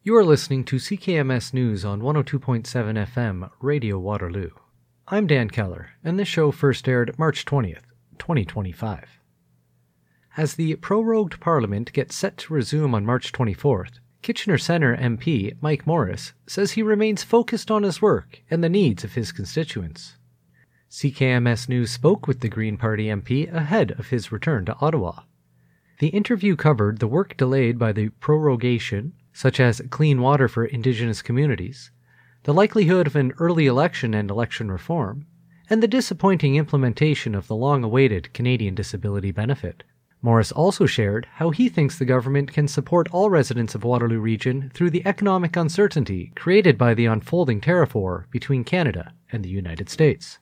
You are listening to CKMS News on 102.7 FM Radio Waterloo. I'm Dan Keller, and this show first aired March 20th, 2025. As the prorogued Parliament gets set to resume on March 24th, Kitchener Centre MP Mike Morris says he remains focused on his work and the needs of his constituents. CKMS News spoke with the Green Party MP ahead of his return to Ottawa. The interview covered the work delayed by the prorogation, such as clean water for Indigenous communities, the likelihood of an early election and election reform, and the disappointing implementation of the long-awaited Canadian Disability Benefit. Morris also shared how he thinks the government can support all residents of Waterloo Region through the economic uncertainty created by the unfolding tariff war between Canada and the United States.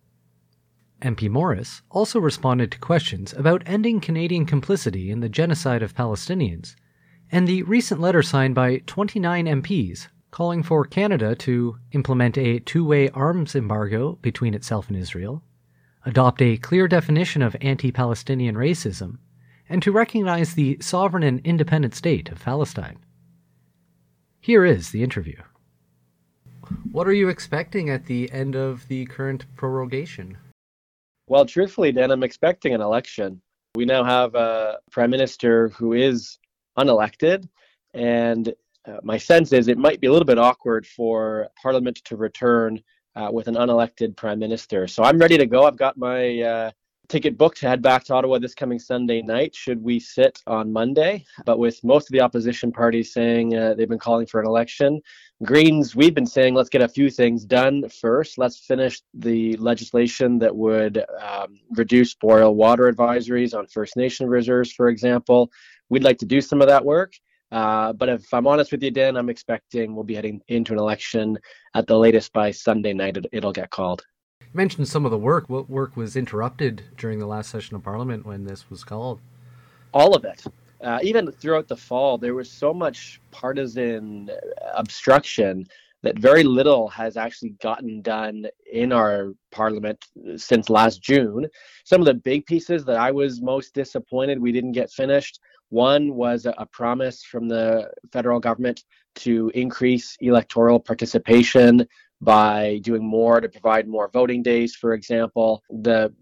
MP Morris also responded to questions about ending Canadian complicity in the genocide of Palestinians and the recent letter signed by 29 MPs calling for Canada to implement a two-way arms embargo between itself and Israel, adopt a clear definition of anti-Palestinian racism, and to recognize the sovereign and independent state of Palestine. Here is the interview. What are you expecting at the end of the current prorogation? Well, truthfully, Dan, I'm expecting an election. We now have a prime minister who is unelected, and my sense is it might be a little bit awkward for Parliament to return with an unelected prime minister. So I'm ready to go. I've got my ticket booked to head back to Ottawa this coming Sunday night, should we sit on Monday. But with most of the opposition parties saying they've been calling for an election, Greens, we've been saying let's get a few things done first. Let's finish the legislation that would reduce boil water advisories on First Nation reserves, for example. We'd like to do some of that work. But if I'm honest with you, Dan, I'm expecting we'll be heading into an election at the latest by Sunday night. It'll get called. You mentioned some of the work. What work was interrupted during the last session of Parliament when this was called? All of it. Even throughout the fall, there was so much partisan obstruction that very little has actually gotten done in our Parliament since last June. Some of the big pieces that I was most disappointed we didn't get finished. One was a promise from the federal government to increase electoral participation by doing more to provide more voting days, for example. The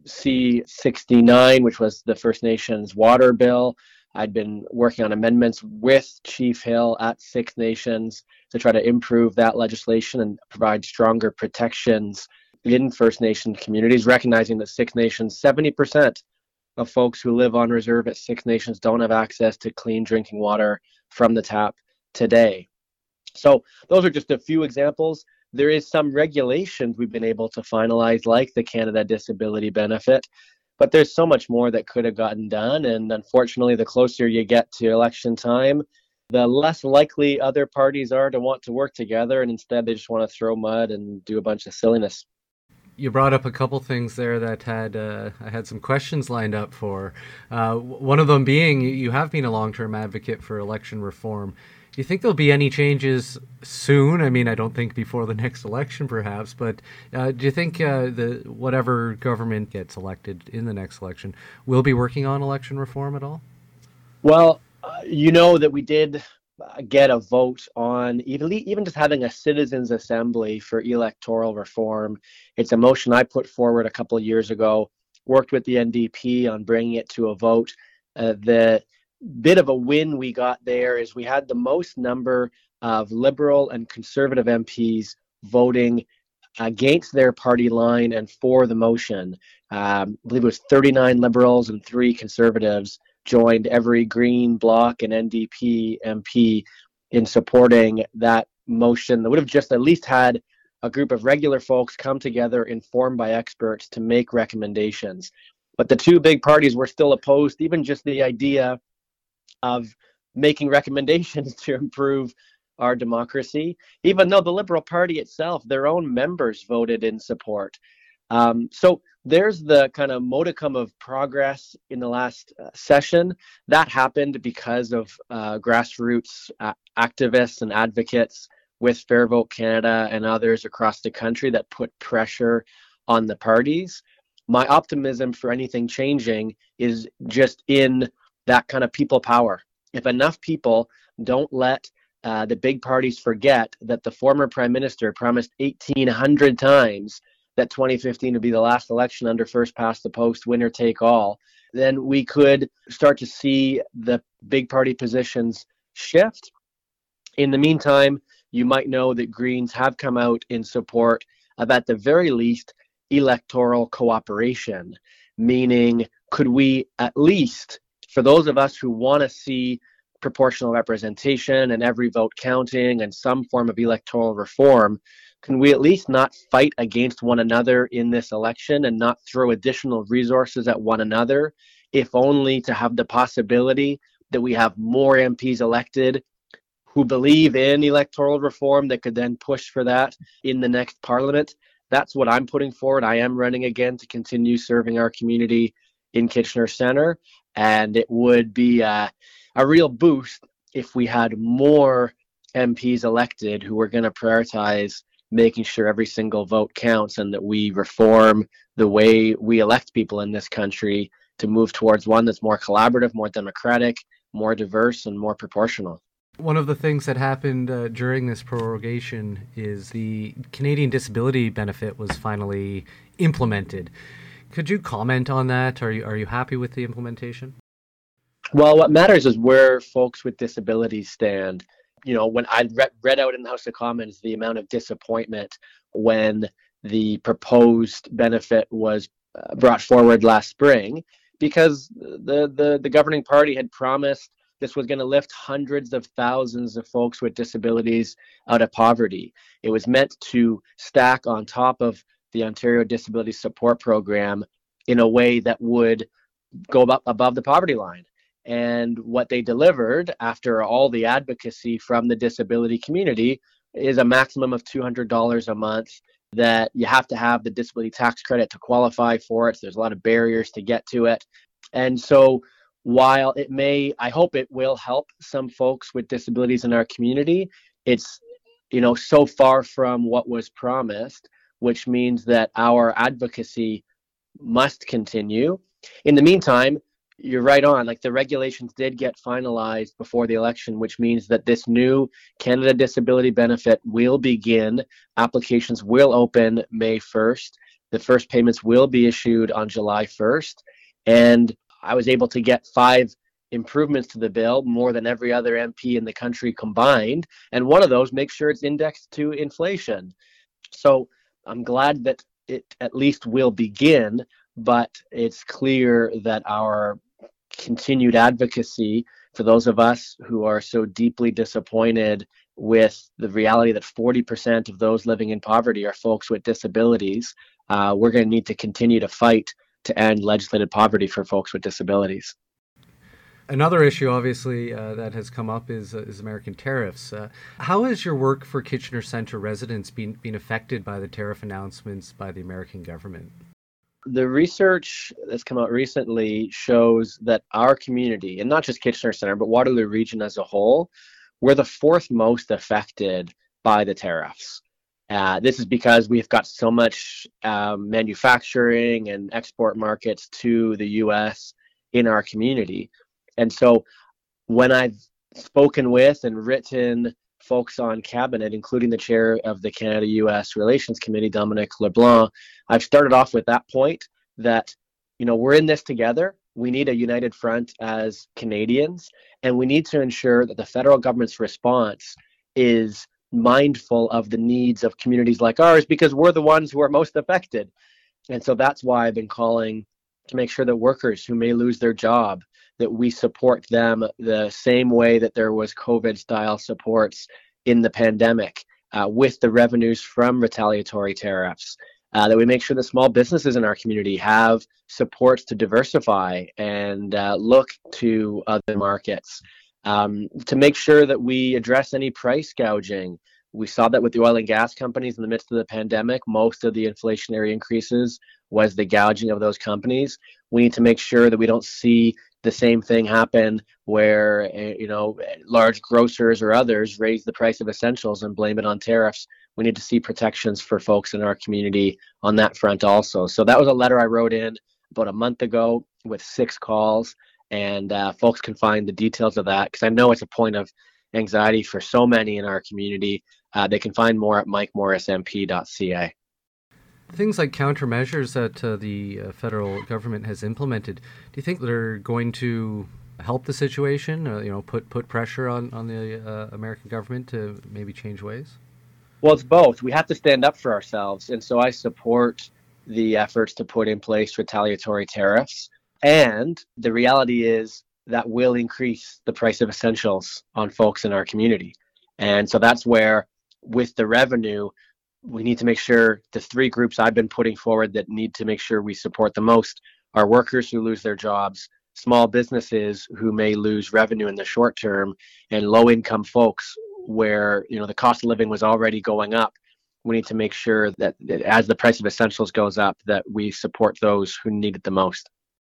C-69, which was the First Nations water bill, I'd been working on amendments with Chief Hill at Six Nations to try to improve that legislation and provide stronger protections in First Nation communities, recognizing that Six Nations, 70% of folks who live on reserve at Six Nations don't have access to clean drinking water from the tap today. So those are just a few examples. There is some regulations we've been able to finalize, like the Canada Disability Benefit, but there's so much more that could have gotten done. And unfortunately, the closer you get to election time, the less likely other parties are to want to work together, and instead they just want to throw mud and do a bunch of silliness. You brought up a couple things there that I had some questions lined up for. One of them being, you have been a long-term advocate for election reform. Do you think there'll be any changes soon? I mean, I don't think before the next election, perhaps, but do you think whatever government gets elected in the next election will be working on election reform at all? Well, you know that we did get a vote on even just having a citizens' assembly for electoral reform. It's a motion I put forward a couple of years ago, worked with the NDP on bringing it to a vote. The bit of a win we got there is we had the most number of Liberal and Conservative MPs voting against their party line and for the motion. I believe it was 39 Liberals and 3 Conservatives joined every Green, Bloc, and NDP MP in supporting that motion that would have just at least had a group of regular folks come together, informed by experts, to make recommendations. But the two big parties were still opposed, even just the idea of making recommendations to improve our democracy, even though the Liberal Party itself, their own members voted in support. So there's the kind of modicum of progress in the last session. That happened because of grassroots activists and advocates with Fair Vote Canada and others across the country that put pressure on the parties. My optimism for anything changing is just in that kind of people power. If enough people don't let the big parties forget that the former prime minister promised 1,800 times that 2015 would be the last election under first past the post, winner take all, then we could start to see the big party positions shift. In the meantime, you might know that Greens have come out in support of, at the very least, electoral cooperation, meaning could we at least, for those of us who want to see proportional representation and every vote counting and some form of electoral reform, can we at least not fight against one another in this election and not throw additional resources at one another, if only to have the possibility that we have more MPs elected who believe in electoral reform that could then push for that in the next parliament? That's what I'm putting forward. I am running again to continue serving our community in Kitchener Centre, and it would be a real boost if we had more MPs elected who were going to prioritize making sure every single vote counts, and that we reform the way we elect people in this country to move towards one that's more collaborative, more democratic, more diverse, and more proportional. One of the things that happened during this prorogation is the Canadian disability benefit was finally implemented. Could you comment on that? Are you happy with the implementation? Well, what matters is where folks with disabilities stand. You know, when I read out in the House of Commons the amount of disappointment when the proposed benefit was brought forward last spring, because the governing party had promised this was going to lift hundreds of thousands of folks with disabilities out of poverty. It was meant to stack on top of the Ontario Disability Support Program in a way that would go above the poverty line. And what they delivered, after all the advocacy from the disability community, is a maximum of $200 a month, that you have to have the disability tax credit to qualify for it. So there's a lot of barriers to get to it. And so while it may, I hope it will help some folks with disabilities in our community, it's, so far from what was promised, which means that our advocacy must continue. In the meantime, you're right on. Like, the regulations did get finalized before the election, which means that this new Canada Disability Benefit will begin. Applications will open May 1st. The first payments will be issued on July 1st. And I was able to get 5 improvements to the bill, more than every other MP in the country combined. And one of those makes sure it's indexed to inflation. So I'm glad that it at least will begin, but it's clear that our continued advocacy for those of us who are so deeply disappointed with the reality that 40% of those living in poverty are folks with disabilities, we're going to need to continue to fight to end legislated poverty for folks with disabilities. Another issue, obviously, that has come up is American tariffs. How has your work for Kitchener Centre residents been affected by the tariff announcements by the American government? The research that's come out recently shows that our community, and not just Kitchener Centre, but Waterloo Region as a whole, we're the 4th most affected by the tariffs. This is because we've got so much manufacturing and export markets to the U.S. in our community. And so when I've spoken with and written folks on cabinet, including the chair of the Canada-U.S. Relations Committee, Dominic LeBlanc, I've started off with that point that, we're in this together. We need a united front as Canadians, and we need to ensure that the federal government's response is mindful of the needs of communities like ours, because we're the ones who are most affected. And so that's why I've been calling to make sure that workers who may lose their job, that we support them the same way that there was COVID-style supports in the pandemic, with the revenues from retaliatory tariffs, that we make sure that small businesses in our community have supports to diversify and look to other markets, to make sure that we address any price gouging. We saw that with the oil and gas companies in the midst of the pandemic. Most of the inflationary increases was the gouging of those companies. We need to make sure that we don't see the same thing happen where, large grocers or others raise the price of essentials and blame it on tariffs. We need to see protections for folks in our community on that front also. So that was a letter I wrote in about a month ago with 6 calls, and folks can find the details of that, because I know it's a point of anxiety for so many in our community. They can find more at mikemorrismp.ca. Things like countermeasures that the federal government has implemented, do you think they're going to help the situation? Put pressure on the American government to maybe change ways? Well, it's both. We have to stand up for ourselves, and so I support the efforts to put in place retaliatory tariffs. And the reality is that will increase the price of essentials on folks in our community. And so that's where, with the revenue, we need to make sure the three groups I've been putting forward that need to make sure we support the most are workers who lose their jobs, small businesses who may lose revenue in the short term, and low-income folks where the cost of living was already going up. We need to make sure that as the price of essentials goes up, that we support those who need it the most.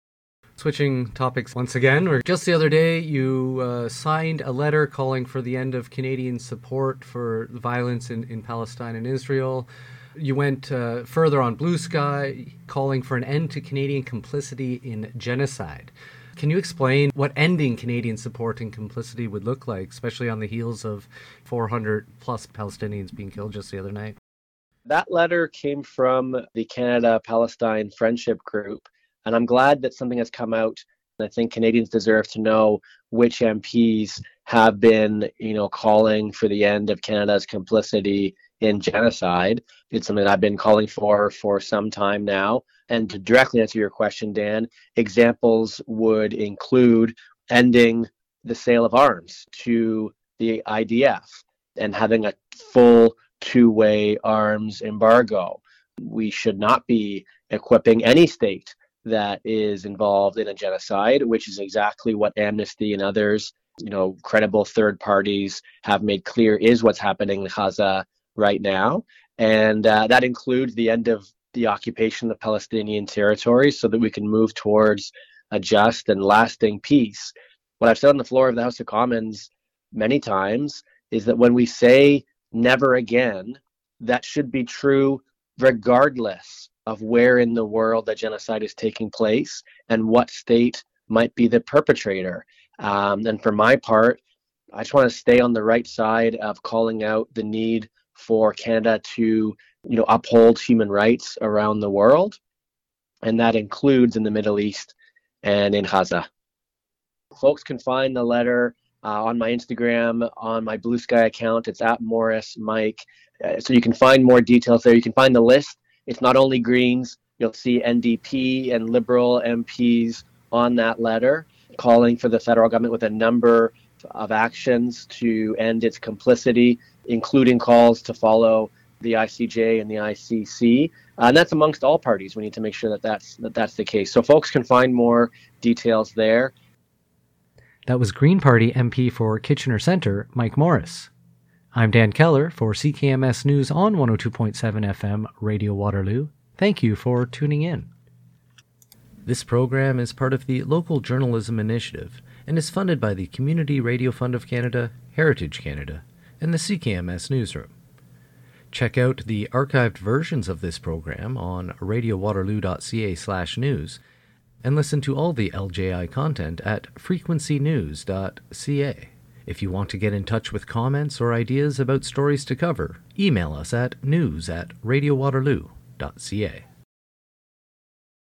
Switching topics once again, just the other day you signed a letter calling for the end of Canadian support for violence in Palestine and Israel. You went further on Blue Sky, calling for an end to Canadian complicity in genocide. Can you explain what ending Canadian support and complicity would look like, especially on the heels of 400 plus Palestinians being killed just the other night? That letter came from the Canada-Palestine Friendship Group. And I'm glad that something has come out. I think Canadians deserve to know which MPs have been, calling for the end of Canada's complicity in genocide. It's something I've been calling for some time now. And to directly answer your question, Dan, examples would include ending the sale of arms to the IDF and having a full two-way arms embargo. We should not be equipping any state that is involved in a genocide, which is exactly what Amnesty and others, credible third parties have made clear is what's happening in Gaza right now. And that includes the end of the occupation of Palestinian territories so that we can move towards a just and lasting peace. What I've said on the floor of the House of Commons many times is that when we say never again, that should be true regardless of where in the world that genocide is taking place and what state might be the perpetrator. And for my part, I just want to stay on the right side of calling out the need for Canada to, uphold human rights around the world. And that includes in the Middle East and in Gaza. Folks can find the letter on my Instagram, on my Blue Sky account. It's at Morris Mike. So you can find more details there. You can find the list. It's not only Greens. You'll see NDP and Liberal MPs on that letter calling for the federal government with a number of actions to end its complicity, including calls to follow the ICJ and the ICC. And that's amongst all parties. We need to make sure that that's the case. So folks can find more details there. That was Green Party MP for Kitchener Centre, Mike Morris. I'm Dan Keller for CKMS News on 102.7 FM Radio Waterloo. Thank you for tuning in. This program is part of the Local Journalism Initiative and is funded by the Community Radio Fund of Canada, Heritage Canada, and the CKMS Newsroom. Check out the archived versions of this program on radiowaterloo.ca/news and listen to all the LJI content at frequencynews.ca. If you want to get in touch with comments or ideas about stories to cover, email us at news@radiowaterloo.ca.